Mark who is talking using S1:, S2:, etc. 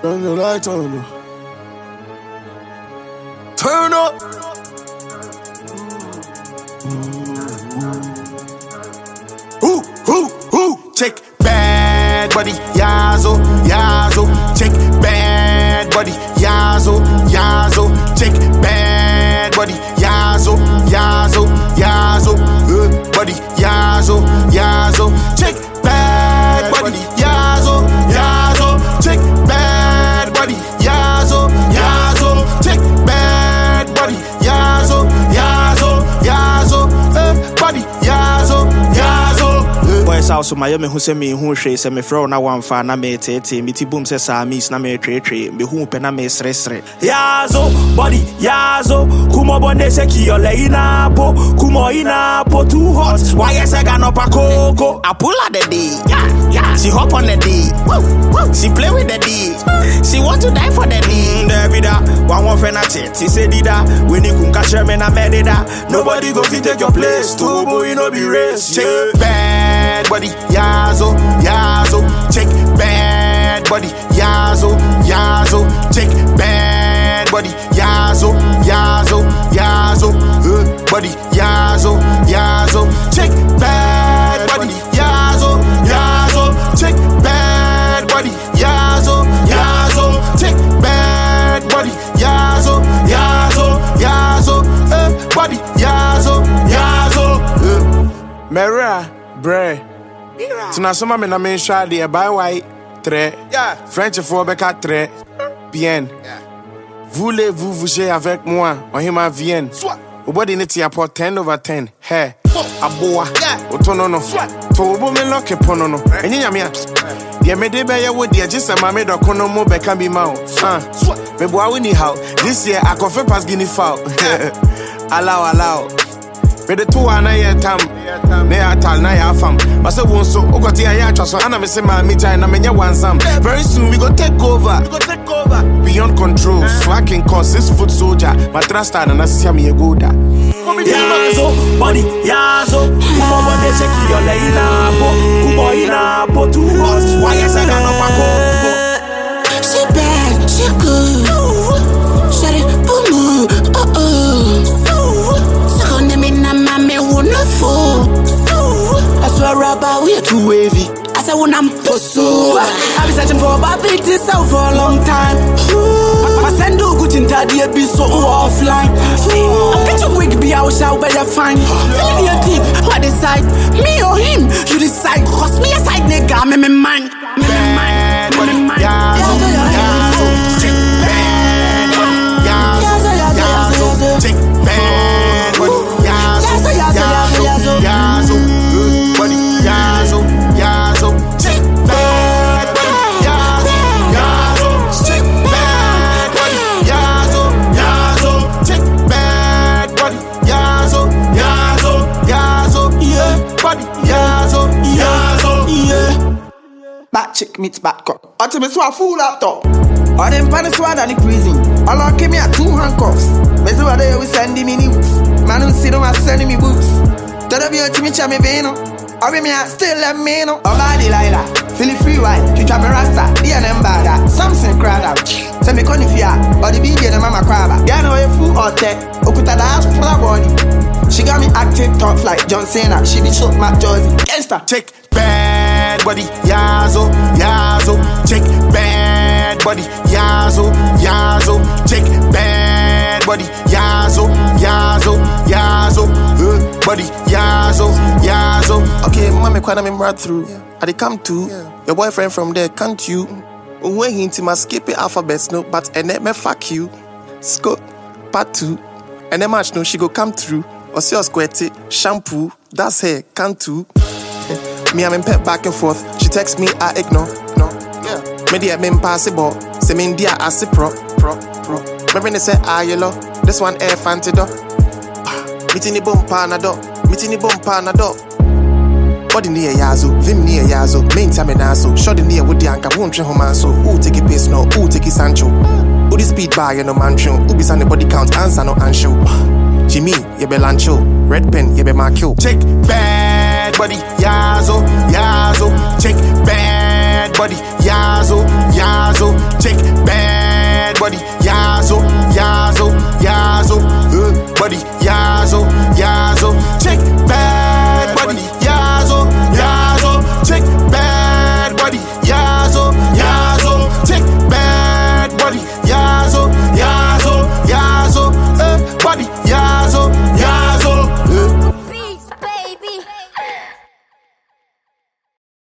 S1: Turn the light on. Turn up. Check bad body, yazo, yazo. Check bad body, yazo, yazo. Check bad body, yazo, yazo, yazo. Body, yazo, yazo. Check bad body, yazo, yazo. Check bad body, yazo, yazo. Check bad body, yazo, yazo, yazo. Body, yazo, yazo.
S2: Boys also my me who say me who she say me fro na one fa na me tete me ti boom say sa miss na me tre me who pe na me sre yazo body yazo kumo bonde se ki ole ina po kumo ina po too hot why yes I got no pa coco I pull out the D yeah she hop on the D she play with the D she want to die for the D there be that one friend at it she say dida when you kun catch me na me dida nobody go fit take your place to boy you no be race
S1: check bad body, yazo, yazo. Check bad body, yazo, yazo. Check bad body, yazo, yazo, yazo. Body, yazo, yazo. Check bad body, yazo, yazo. Check bad body, yazo, yazo. Check bad body, yazo, yazo, yazo. Body, yazo, yazo. Mera, bre. Tina soma me na men shade e by white très French for beka très bien. Voulez-vous bouger avec moi? On hima vienne. Obodi neti apo 10/10. Hey, aboa. Otonono. To obo me lock ponono. Enyi nyamia. Ye me de be ye wo de just ma me do kono mo beka bi ma o. Me boa we ni how. This year I confirm pass Guinea foul. Allow. Me the two ana ye tam ne atal na ya fam but say won so ogoti ya atwaso ana me say ma me time na me nya wansam very soon we go take over beyond control so I can cause 6 foot soldier my trust and na sia me go da
S2: yazo body yazo kumo bonde se ki yo le ina po kumo ina po too hot why yes I got no pa go
S3: she bad she good shut it boom me wonderful. I swear about we are too wavy. I said when I'm pursue. I've been searching for a big this out for a long time. My send do good in Tadia be so offline. I get your wig be out shout better fine. Feel your deep, what decide? Me or him? You decide. Cause me aside nigga, me mind.
S1: Bad body, yazo, yazo. Check bad body, yazo, yazo. Check bad body, yazo, yazo. Body, yazo, yazo. Check bad body, yazo, yazo. Check bad body, yazo, yazo. Check bad body, yazo, yazo, yazo. Yeah, body, yazo, yazo.
S3: Yeah. Back chick meets back cut. Ultimate so a full laptop. All them panics were in prison. All I came here 2 handcuffs. Me so they we sending me news. Man who see them are sending me books. Tell them you to me chame veno. Or me still let me know. Oh body Lila, feel it free wine. You chame rasta, the and bada. Something crowd out. Send me conny fear. Or the BJ the mama crabba. You know a fool or tech. Okuta the house for her body. She got me acting tough like John Cena. She be short my Josie. Gangsta.
S1: Check bad body, yazo, yazo. Check bad body, yazo, yazo. Check bad body, yazo, yazo, yazo. Body, yazo, yazo. Okay, mommy, quite I'm right through. I they come to your boyfriend from there, can't you? When he into my skipping alphabets, no, but and then me fuck you. Scope, part 2. And then match no, she go come through. Or see us squirty, shampoo, that's hair, can't do. Me, I'm in pet back and forth. She texts me, I ignore. No, yeah. Me, dear, me impossible. Say me, dear, I say pro. Remember they say, yellow. This one air fantido. Meeting the bump panado. Body near yazo, vim near yazo. Main time in aso. Shot in near with the anchor, won't train home so. Who take it pace no, who take it Sancho. Who the speed bar, you no mancho. Who be the body count, answer no ansho. Jimmy, you be lancho. Red pen, you be markyo. Check bad body, yazo, yazo. Check bad body, yazo, yazo. Check bad body, yazo, yazo, yazo.